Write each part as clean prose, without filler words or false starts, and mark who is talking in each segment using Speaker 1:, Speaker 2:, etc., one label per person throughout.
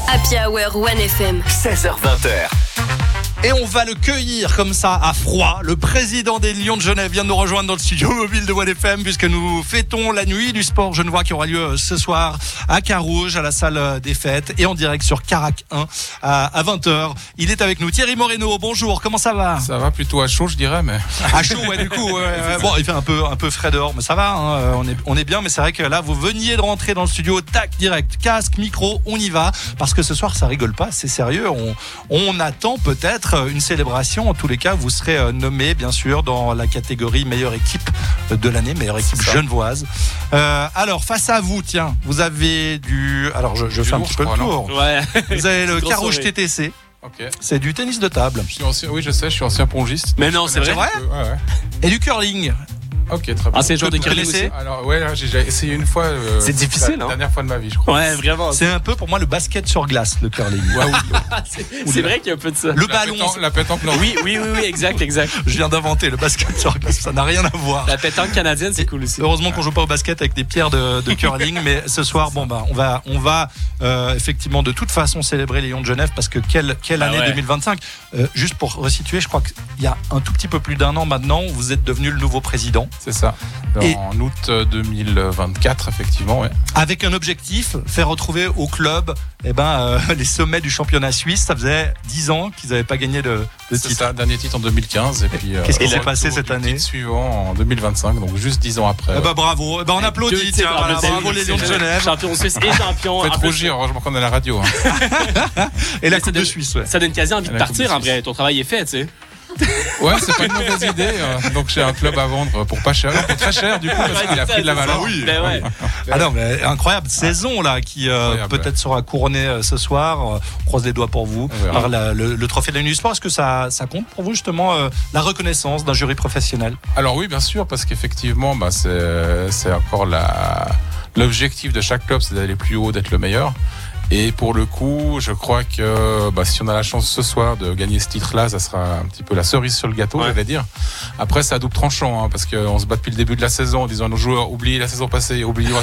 Speaker 1: Happy Hour 1FM.
Speaker 2: 16h20.
Speaker 3: Et on va le cueillir comme ça à froid. Le président des Lions de Genève vient de nous rejoindre dans le studio mobile de 1FM puisque nous fêtons la nuit du sport genevois qui aura lieu ce soir à Carouge, à la salle des fêtes et en direct sur Carac 1 à 20h. Il est avec nous. Thierry Moreno, bonjour, comment ça va ?
Speaker 4: Ça va plutôt à chaud, je dirais, mais...
Speaker 3: À chaud, ouais, du coup. Bon, il fait un peu frais dehors, mais ça va, hein, on est bien. Mais c'est vrai que là, vous veniez de rentrer dans le studio, tac, direct, casque, micro, on y va. Parce que ce soir, ça rigole pas, c'est sérieux. On attend peut-être une célébration. En tous les cas, vous serez nommé, bien sûr, dans la catégorie meilleure équipe de l'année, meilleure équipe genevoise. Alors, face à vous, tiens, vous avez du... Alors, je fais un petit peu le tour.
Speaker 5: Ouais.
Speaker 3: Vous avez le Carouge TTC.
Speaker 4: Okay.
Speaker 3: C'est du tennis de table.
Speaker 4: Oui, je sais, je suis ancien pongiste.
Speaker 5: Mais non, c'est vrai.
Speaker 4: Ouais.
Speaker 3: Et du curling.
Speaker 4: Ok, très bien.
Speaker 5: Ah, c'est le genre de curling aussi.
Speaker 4: Alors, ouais, là, j'ai essayé une fois.
Speaker 5: C'est difficile,
Speaker 4: la
Speaker 5: hein.
Speaker 4: dernière fois de ma vie, je crois.
Speaker 5: Ouais, vraiment.
Speaker 3: C'est un peu pour moi le basket sur glace, le curling.
Speaker 5: C'est vrai qu'il y a un peu de ça.
Speaker 3: Le ballon.
Speaker 4: La pétanque, non.
Speaker 5: Oui, exact.
Speaker 3: Je viens d'inventer le basket sur glace, ça n'a rien à voir.
Speaker 5: La pétanque canadienne, c'est cool aussi.
Speaker 3: Heureusement qu'on joue pas au basket avec des pierres de curling, mais ce soir, on va effectivement de toute façon célébrer les Lions de Genève parce que quelle année 2025. Juste pour resituer, je crois qu'il y a un tout petit peu plus d'un an maintenant, vous êtes devenu le nouveau président.
Speaker 4: C'est ça. En août 2024, effectivement, ouais.
Speaker 3: Avec un objectif, faire retrouver au club les sommets du championnat suisse. Ça faisait 10 ans qu'ils n'avaient pas gagné de titre.
Speaker 4: C'est ça, dernier titre en 2015. Et puis,
Speaker 3: qu'est-ce qui s'est passé cette année ?
Speaker 4: Le suivant en 2025, donc juste 10 ans après.
Speaker 3: Bravo, on applaudit. Bravo les Lions de Genève.
Speaker 5: Champion suisse et champion.
Speaker 4: Faites rougir, heureusement qu'on est à la radio. Hein.
Speaker 3: Et la Coupe de Suisse, ouais.
Speaker 5: Ça donne quasi envie de partir, en vrai. Ton travail est fait, tu sais.
Speaker 4: Ouais, c'est pas une mauvaise idée. Donc j'ai un club à vendre pour pas cher, pour très cher du coup parce qu'il a pris de la valeur.
Speaker 3: Oui.
Speaker 5: Ben ouais.
Speaker 3: Ah non, mais incroyable saison là qui peut-être sera couronnée ce soir. On croise les doigts pour vous par le trophée de la Nuit du Sport. Est-ce que ça compte pour vous justement la reconnaissance d'un jury professionnel ?
Speaker 4: Alors oui, bien sûr, parce qu'effectivement, c'est encore l'objectif de chaque club, c'est d'aller plus haut, d'être le meilleur. Et pour le coup, je crois que si on a la chance ce soir de gagner ce titre-là, ça sera un petit peu la cerise sur le gâteau, j'allais dire. Après, c'est à double tranchant, hein, parce qu'on se bat depuis le début de la saison en disant à nos joueurs, oubliez la saison passée,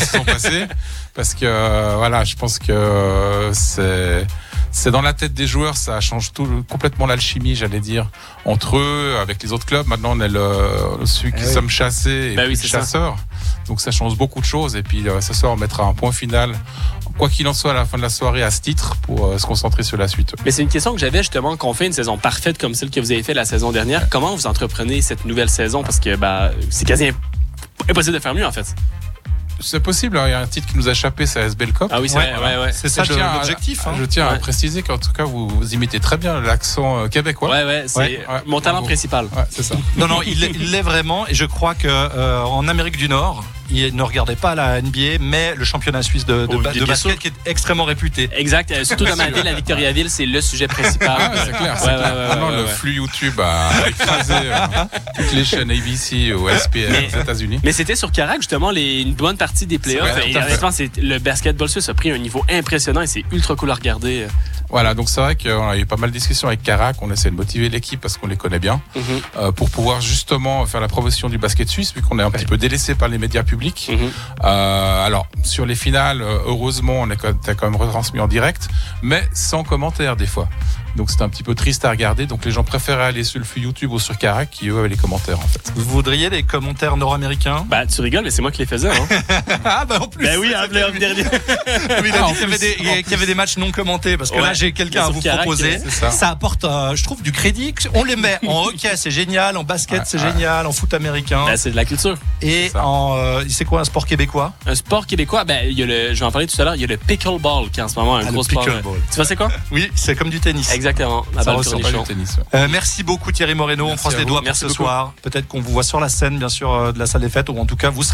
Speaker 4: parce que je pense que c'est dans la tête des joueurs, ça change complètement l'alchimie, j'allais dire, entre eux, avec les autres clubs. Maintenant, on est celui qui sommes chassés et puis le chasseur. Donc ça change beaucoup de choses. Et puis ce soir, on mettra un point final, quoi qu'il en soit, à la fin de la soirée, à ce titre, pour se concentrer sur la suite.
Speaker 5: Mais c'est une question que j'avais justement, qu'on fait une saison parfaite comme celle que vous avez fait la saison dernière. Comment vous entreprenez cette nouvelle saison ? Parce que c'est quasi impossible de faire mieux, en fait.
Speaker 4: C'est possible, il y a un titre qui nous a échappé, c'est AS Belkop.
Speaker 5: Ah oui, c'est vrai, ouais.
Speaker 3: C'est ça l'objectif.
Speaker 4: Je tiens à préciser qu'en tout cas, vous imitez très bien l'accent québécois.
Speaker 5: Ouais, c'est mon talent principal.
Speaker 4: Ouais, c'est ça.
Speaker 3: Non, il l'est vraiment. Et je crois que en Amérique du Nord, il ne regardait pas la NBA, mais le championnat suisse de basket qui est extrêmement réputé.
Speaker 5: Exact. Surtout dans ma ville, la Victoriaville, c'est le sujet principal.
Speaker 4: C'est clair. Vraiment, le flux YouTube a écrasé toutes les chaînes ABC ou SPN aux États-Unis.
Speaker 5: Mais c'était sur Carac, justement, une bonne partie des playoffs. Et honnêtement, le basketball suisse a pris un niveau impressionnant et c'est ultra cool à regarder.
Speaker 4: Voilà, donc c'est vrai qu'on a eu pas mal de discussions avec Carac. On essaie de motiver l'équipe parce qu'on les connaît bien, pour pouvoir justement faire la promotion du basket suisse, vu qu'on est un petit peu délaissé par les médias publics. Alors, sur les finales, heureusement, on était quand même retransmis en direct, mais sans commentaires des fois. Donc c'était un petit peu triste à regarder. Donc les gens préféraient aller sur le flux YouTube ou sur Carac qui eux avaient les commentaires en fait.
Speaker 3: Vous voudriez les commentaires nord-américains ?
Speaker 5: Tu rigoles, mais c'est moi qui les faisais. Hein.
Speaker 3: En plus.
Speaker 5: Oui, en dernier.
Speaker 3: Il a dit qu'il y avait des matchs non commentés parce que là j'ai quelqu'un à vous proposer. Ça apporte, je trouve, du crédit. On les met en hockey, c'est génial, en basket, c'est génial, en foot américain.
Speaker 5: C'est de la culture.
Speaker 3: Et c'est quoi un sport québécois ?
Speaker 5: Un sport québécois, je vais en parler tout à l'heure. Il y a le pickleball qui est en ce moment un gros sport. Tu vois c'est quoi ?
Speaker 3: Oui, c'est comme du tennis.
Speaker 5: Exactement.
Speaker 4: Ça ressemble à du tennis.
Speaker 3: Merci beaucoup Thierry Moreno. On croise les doigts pour ce soir. Peut-être qu'on vous voit sur la scène, bien sûr, de la salle des fêtes, ou en tout cas vous serez